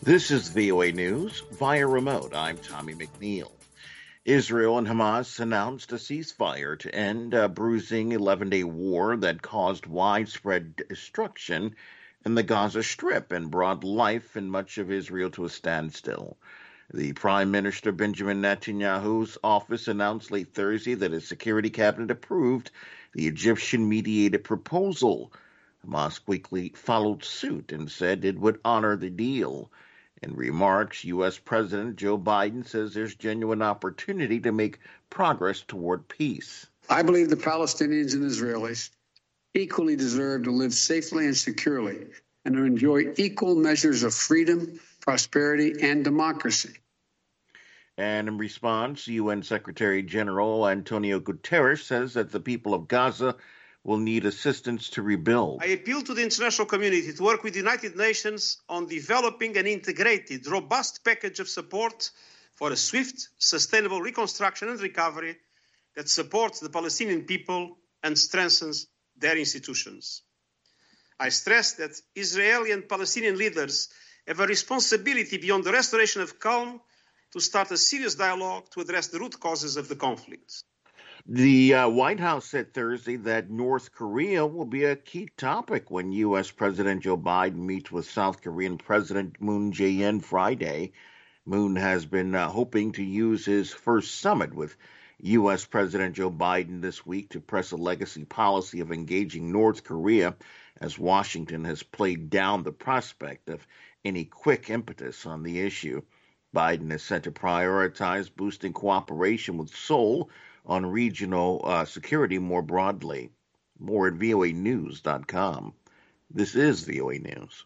This is VOA News via remote. I'm Tommy McNeil. Israel and Hamas announced a ceasefire to end a bruising 11-day war that caused widespread destruction in the Gaza Strip and brought life in much of Israel to a standstill. The Prime Minister Benjamin Netanyahu's office announced late Thursday that his security cabinet approved the Egyptian-mediated proposal. Hamas quickly followed suit and said it would honor the deal. In remarks, U.S. President Joe Biden says there's genuine opportunity to make progress toward peace. I believe the Palestinians and Israelis equally deserve to live safely and securely and to enjoy equal measures of freedom, prosperity, and democracy. And in response, UN Secretary General Antonio Guterres says that the people of Gaza will need assistance to rebuild. I appeal to the international community to work with the United Nations on developing an integrated, robust package of support for a swift, sustainable reconstruction and recovery that supports the Palestinian people and strengthens their institutions. I stress that Israeli and Palestinian leaders have a responsibility beyond the restoration of calm to start a serious dialogue to address the root causes of the conflict. The White House said Thursday that North Korea will be a key topic when U.S. President Joe Biden meets with South Korean President Moon Jae-in Friday. Moon has been hoping to use his first summit with U.S. President Joe Biden this week to press a legacy policy of engaging North Korea, as Washington has played down the prospect of any quick impetus on the issue. Biden is set to prioritize boosting cooperation with Seoul on regional security more broadly. More at voanews.com. This is VOA News.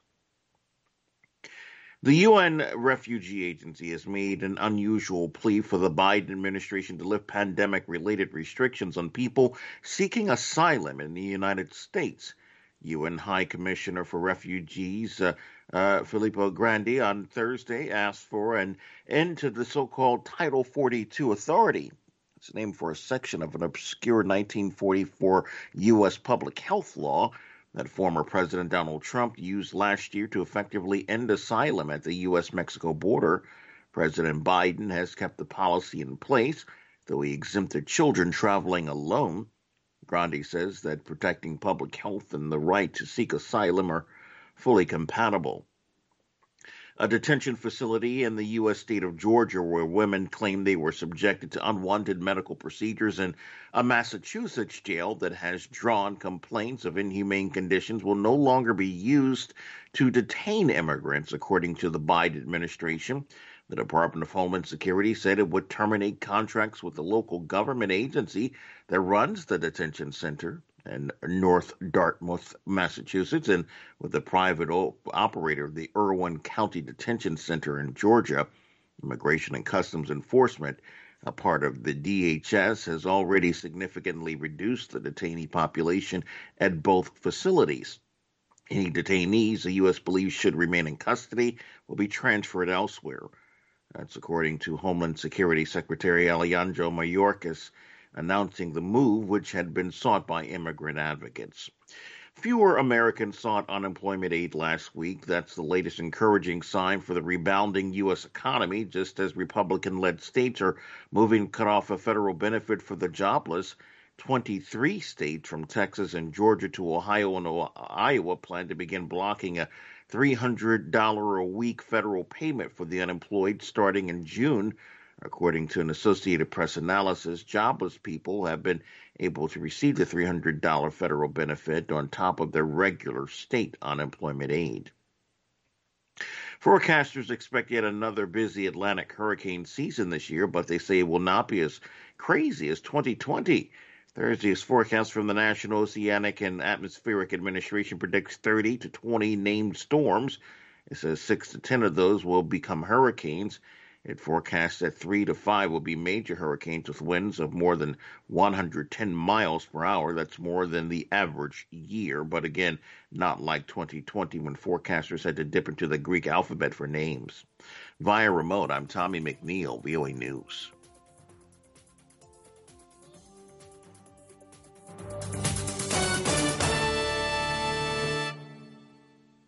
The UN Refugee Agency has made an unusual plea for the Biden administration to lift pandemic-related restrictions on people seeking asylum in the United States. UN High Commissioner for Refugees Filippo Grandi on Thursday asked for an end to the so-called Title 42 authority. It's named for a section of an obscure 1944 U.S. public health law that former President Donald Trump used last year to effectively end asylum at the U.S.-Mexico border. President Biden has kept the policy in place, though he exempted children traveling alone. Grandi says that protecting public health and the right to seek asylum are fully compatible. A detention facility in the U.S. state of Georgia where women claim they were subjected to unwanted medical procedures, and a Massachusetts jail that has drawn complaints of inhumane conditions will no longer be used to detain immigrants, according to the Biden administration. The Department of Homeland Security said it would terminate contracts with the local government agency that runs the detention center in North Dartmouth, Massachusetts, and with the private operator of the Irwin County Detention Center in Georgia. Immigration and Customs Enforcement, a part of the DHS, has already significantly reduced the detainee population at both facilities. Any detainees the U.S. believes should remain in custody will be transferred elsewhere. That's according to Homeland Security Secretary Alejandro Mayorkas, announcing the move, which had been sought by immigrant advocates. Fewer Americans sought unemployment aid last week. That's the latest encouraging sign for the rebounding U.S. economy, just as Republican-led states are moving to cut off a federal benefit for the jobless. 23 states, from Texas and Georgia to Ohio and Iowa, plan to begin blocking a $300 a week federal payment for the unemployed starting in June. According to an Associated Press analysis, jobless people have been able to receive the $300 federal benefit on top of their regular state unemployment aid. Forecasters expect yet another busy Atlantic hurricane season this year, but they say it will not be as crazy as 2020. Thursday's forecast from the National Oceanic and Atmospheric Administration predicts 30 to 20 named storms. It says 6 to 10 of those will become hurricanes. It forecasts that 3 to 5 will be major hurricanes with winds of more than 110 miles per hour. That's more than the average year, but again, not like 2020 when forecasters had to dip into the Greek alphabet for names. Via remote, I'm Tommy McNeil, VOA News.